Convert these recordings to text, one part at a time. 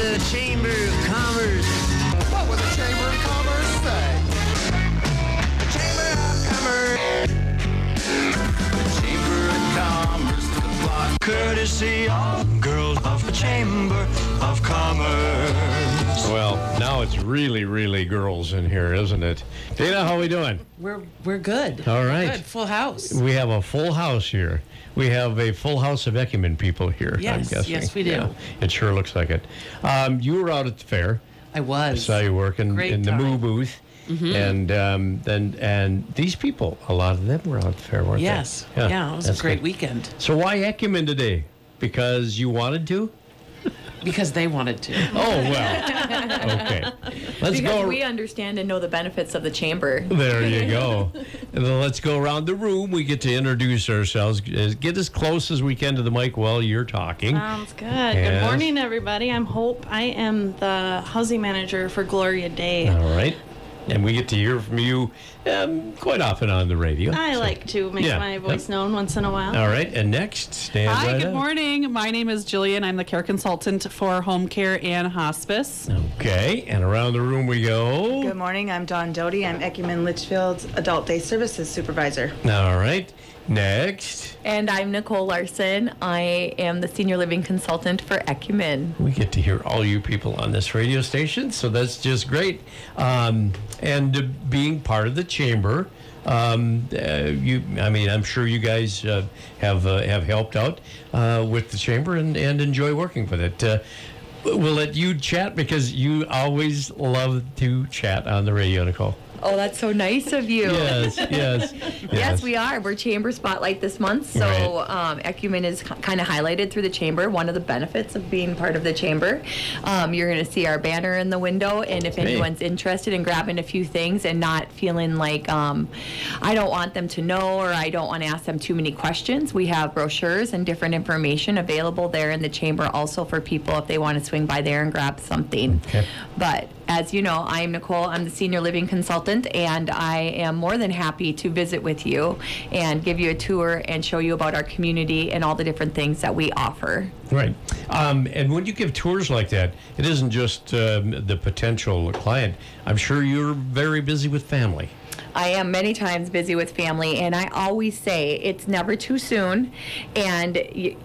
the Chamber of Commerce. What would the Chamber of Commerce say? Chamber of Commerce. The Chamber of Commerce to the block. Courtesy of girls of the Chamber of Commerce. Well, now it's really, really girls in here, isn't it? Dana, how we doing? We're good. All right. Good. Full house. We have a full house here. We have a full house of Ecumen people here, Yes, I'm guessing. yes, we do. Yeah, it sure looks like it. You were out at the fair. I was. I saw you working Great in the time. Moo booth. And then these people, a lot of them were out at the fair, weren't Yes. they? Yeah, it was a that's great good. weekend. So why Ecumen today? Because you wanted to? Because they wanted to. Oh, well. Okay. Let's Because go. we understand and know the benefits of the chamber. There you go. And then let's go around the room. We get to introduce ourselves. Get as close as we can to the mic while you're talking. Sounds good. Yes. Good morning, everybody. I'm Hope. I am the housing manager for Gloria Day. All right. And we get to hear from you quite often on the radio. I So- like to make Yeah. my voice known once in a while. All right. And next, stand Hi, right good up. morning. My name is Jillian. I'm the care consultant for home care and hospice. Okay. And around the room we go. Good morning. I'm Dawn Doty. I'm Ecumen Litchfield's Adult Day Services Supervisor. All right. Next, And I'm Nicole Larson. I am the Senior Living Consultant for Ecumen. we get to hear all you people on this radio station, so that's just great. And being part of the chamber, I'm sure you guys have helped out with the chamber and enjoy working with it. We'll let you chat because you always love to chat on the radio, Nicole. Oh, that's so nice of you. Yes. Yes, we are. We're Chamber Spotlight this month. So Ecumen is kind of highlighted through the chamber. One of the benefits of being part of the chamber. You're going to see our banner in the window. And if anyone's interested in grabbing a few things and not feeling like I don't want them to know or I don't want to ask them too many questions, we have brochures and different information available there in the chamber also for people if they want to swing by there and grab something. Okay. But as you know, I'm Nicole. I'm the Senior Living Consultant, and I am more than happy to visit with you and give you a tour and show you about our community and all the different things that we offer. Right. And when you give tours like that, it isn't just the potential client. I'm sure you're very busy with family. I am many times busy with family, and I always say it's never too soon, and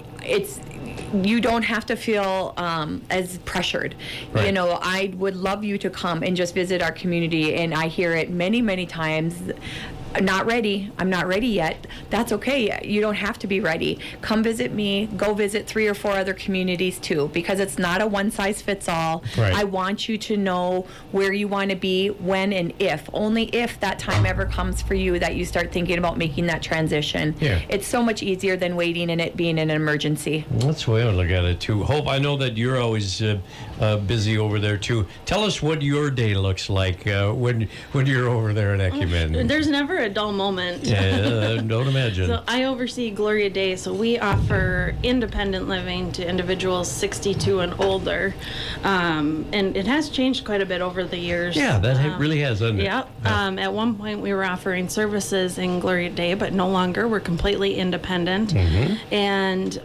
you don't have to feel as pressured. Right. You know, I would love you to come and just visit our community, and I hear it many, many times. Not ready. I'm not ready yet. That's okay. You don't have to be ready. Come visit me. Go visit 3 or 4 other communities too, because it's not a one-size-fits-all. Right. I want you to know where you want to be, when, and if. Only if that time ever comes for you that you start thinking about making that transition. Yeah. It's so much easier than waiting and it being an emergency. That's the way I would look at it, too. Hope, I know that you're always busy over there, too. Tell us what your day looks like when you're over there at Ecumen. There's never a dull moment. Yeah, don't imagine. So I oversee Gloria Day, so we offer independent living to individuals 62 and older, and it has changed quite a bit over the years. Yeah, that really has, doesn't it? Yeah. At one point, we were offering services in Gloria Day, but no longer. We're completely independent, and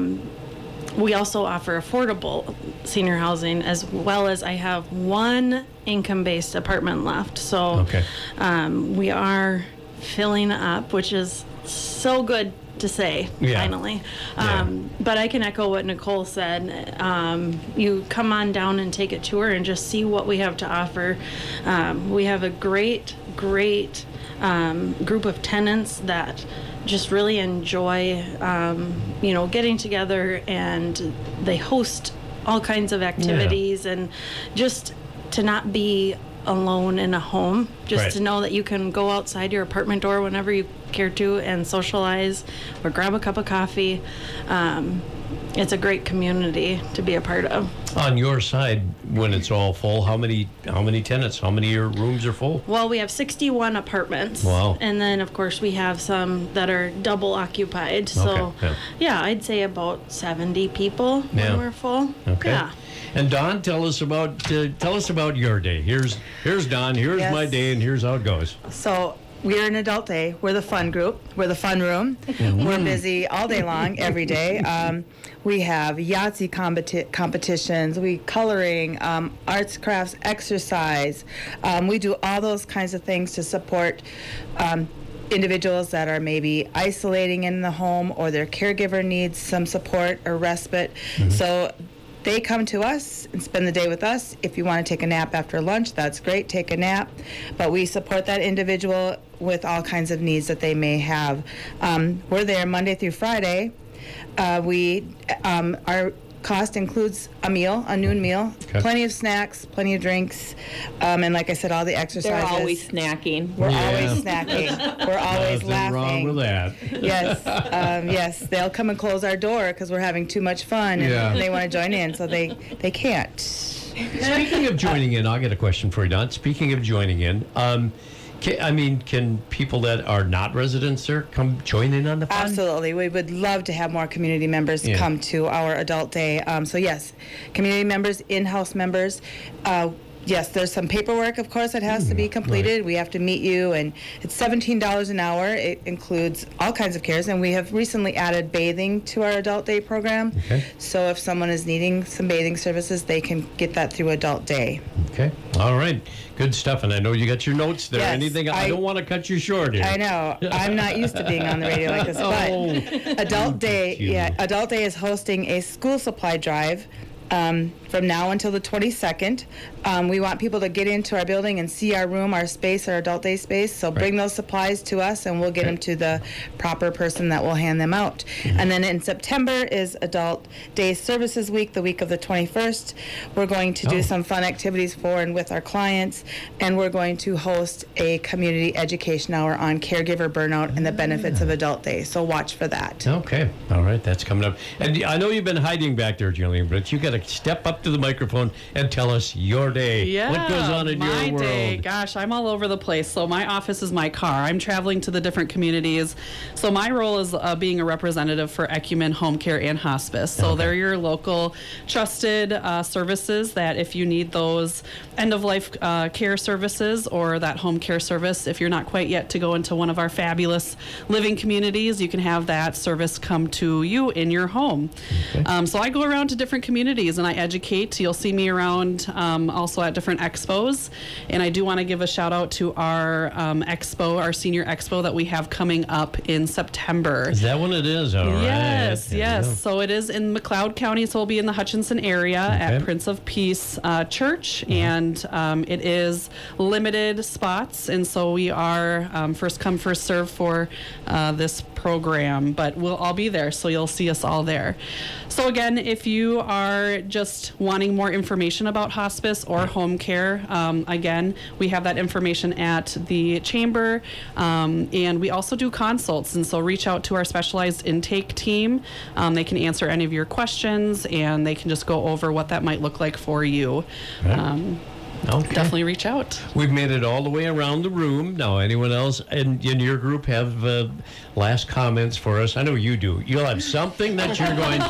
we also offer affordable senior housing, as well as I have one income-based apartment left. So we are filling up, which is so good to say, finally. But I can echo what Nicole said. You come on down and take a tour and just see what we have to offer. We have a great group of tenants that just really enjoy, getting together, and they host all kinds of activities, and just to not be alone in a home, just to know that you can go outside your apartment door whenever you care to and socialize or grab a cup of coffee. It's a great community to be a part of. On your side, when it's all full, how many tenants, how many of your rooms are full? Well, we have 61 apartments. Wow. And then, of course, we have some that are double occupied. So, I'd say about 70 people when we're full. Okay. Yeah. And Dawn, tell us about your day. Here's Dawn. Here's my day, and here's how it goes. So we're an adult day. We're the fun group. We're the fun room. We're busy all day long, every day. We have Yahtzee competitions, we coloring, arts, crafts, exercise. We do all those kinds of things to support individuals that are maybe isolating in the home, or their caregiver needs some support or respite. So they come to us and spend the day with us. If you want to take a nap after lunch, that's great, take a nap. But we support that individual with all kinds of needs that they may have. We're there Monday through Friday. Our cost includes a meal, a noon meal, plenty of snacks, plenty of drinks, and like I said, all the exercises. They're always snacking. We're always snacking. We're always Nothing laughing. wrong with that. Yes, yes. They'll come and close our door because we're having too much fun, and they want to join in, so they can't. Speaking of joining in, I'll get a question for you, Don. Speaking of joining in, can people that are not residents there come join in on the fun? Absolutely. We would love to have more community members come to our adult day. So yes, community members, in-house members. Yes, there's some paperwork, of course, that has to be completed. Right. We have to meet you, and it's $17 an hour. It includes all kinds of cares, and we have recently added bathing to our adult day program. Okay. So if someone is needing some bathing services, they can get that through adult day. Okay. All right. Good stuff. And I know you got your notes there. Yes, Anything? I don't want to cut you short here. I know. I'm not used to being on the radio like this, but Adult Day, Adult Day is hosting a school supply drive from now until the 22nd. We want people to get into our building and see our room, our space, our adult day space. So bring those supplies to us, and we'll get them to the proper person that will hand them out. And then in September is Adult Day Services Week, the week of the 21st. We're going to do some fun activities for and with our clients, and we're going to host a community education hour on caregiver burnout and the benefits of Adult Day. So watch for that. Okay. All right. That's coming up. And I know you've been hiding back there, Jillian, but you got to step up to the microphone and tell us your day. Yeah, what goes on in your world? My day, gosh, I'm all over the place. So my office is my car. I'm traveling to the different communities. So my role is being a representative for Ecumen Home Care and Hospice. So they're your local trusted services that if you need those end-of-life care services or that home care service, if you're not quite yet to go into one of our fabulous living communities, you can have that service come to you in your home. Okay. So I go around to different communities and I educate. You'll see me around also at different expos. And I do want to give a shout out to our expo, our senior expo that we have coming up in September. Is that when it is? All right. Yes, yes. So it is in McLeod County, so we'll be in the Hutchinson area at Prince of Peace Church. And it is limited spots. And so we are first come, first serve for this program. But we'll all be there, so you'll see us all there. So again, if you are just wanting more information about hospice or home care, again, we have that information at the chamber, and we also do consults, and so reach out to our specialized intake team. They can answer any of your questions, and they can just go over what that might look like for you. Definitely reach out. We've made it all the way around the room. Now, anyone else in your group have last comments for us? I know you do. You'll have something that you're going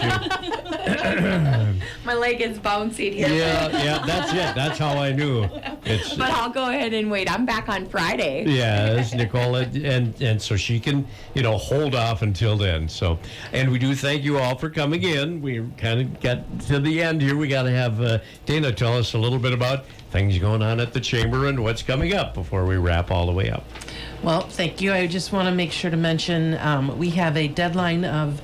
to. My leg is bouncing here. Yeah, that's it. That's how I knew. But I'll go ahead and wait. I'm back on Friday. Yes, Nicole, and so she can, hold off until then. So, and we do thank you all for coming in. We kind of got to the end here. We got to have Dana tell us a little bit about things going on at the chamber and what's coming up before we wrap all the way up. Well, thank you. I just want to make sure to mention we have a deadline of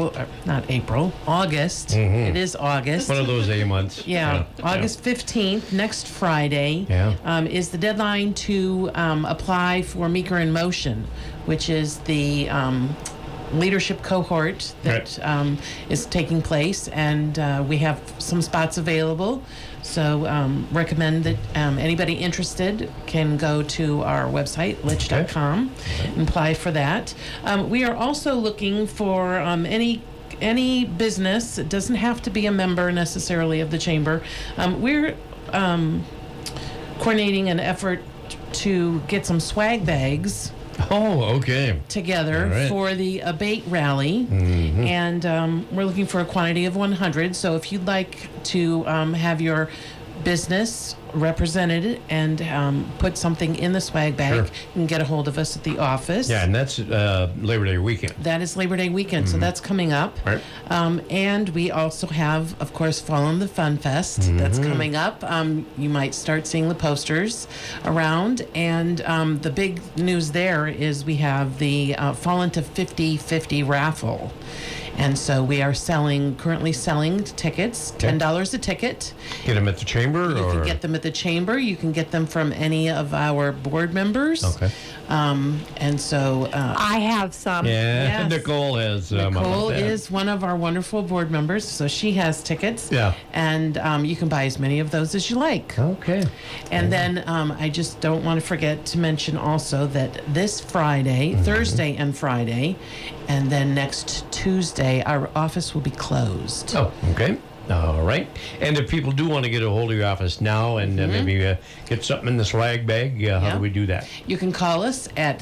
August. It is August. One of those A months. Yeah, August 15th, next Friday, is the deadline to apply for Meeker in Motion, which is the leadership cohort that is taking place, and we have some spots available. So recommend that anybody interested can go to our website, lich.com, and apply for that. We are also looking for any business. It doesn't have to be a member necessarily of the chamber. We're coordinating an effort to get some swag bags together for the Abate Rally, and we're looking for a quantity of 100. So if you'd like to have your business represented and put something in the swag bag, Sure. you can get a hold of us at the office. Yeah, and that's Labor Day weekend. That is Labor Day weekend, so that's coming up. Right. And we also have, of course, Fall in the Fun Fest. That's coming up. You might start seeing the posters around. And the big news there is we have the Fall into 50/50 raffle. And so we are currently selling tickets, $10 a ticket. Get them at the chamber? You can get them at the chamber. You can get them from any of our board members. Okay. And so... I have some. Yeah, Yes. Nicole has. Nicole is one of our wonderful board members, so she has tickets. Yeah. And you can buy as many of those as you like. Okay. And then I just don't want to forget to mention also that this Friday, Thursday and Friday, and then next Tuesday, our office will be closed. Oh, okay. All right. And if people do want to get a hold of your office now and maybe get something in the swag bag, how do we do that? You can call us at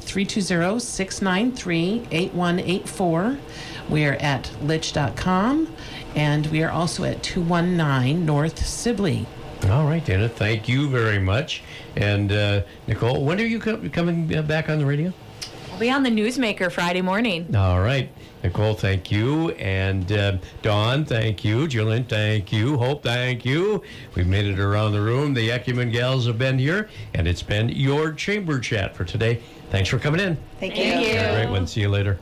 320-693-8184. We are at lich.com, and we are also at 219 North Sibley. All right, Dana. Thank you very much. And Nicole, when are you coming back on the radio? I'll be on the Newsmaker Friday morning. All right. Nicole, thank you. And Dawn, thank you. Jillian, thank you. Hope, thank you. We've made it around the room. The Ecumen gals have been here, and it's been your Chamber Chat for today. Thanks for coming in. Thank you. Thank you. All right, one. See you later.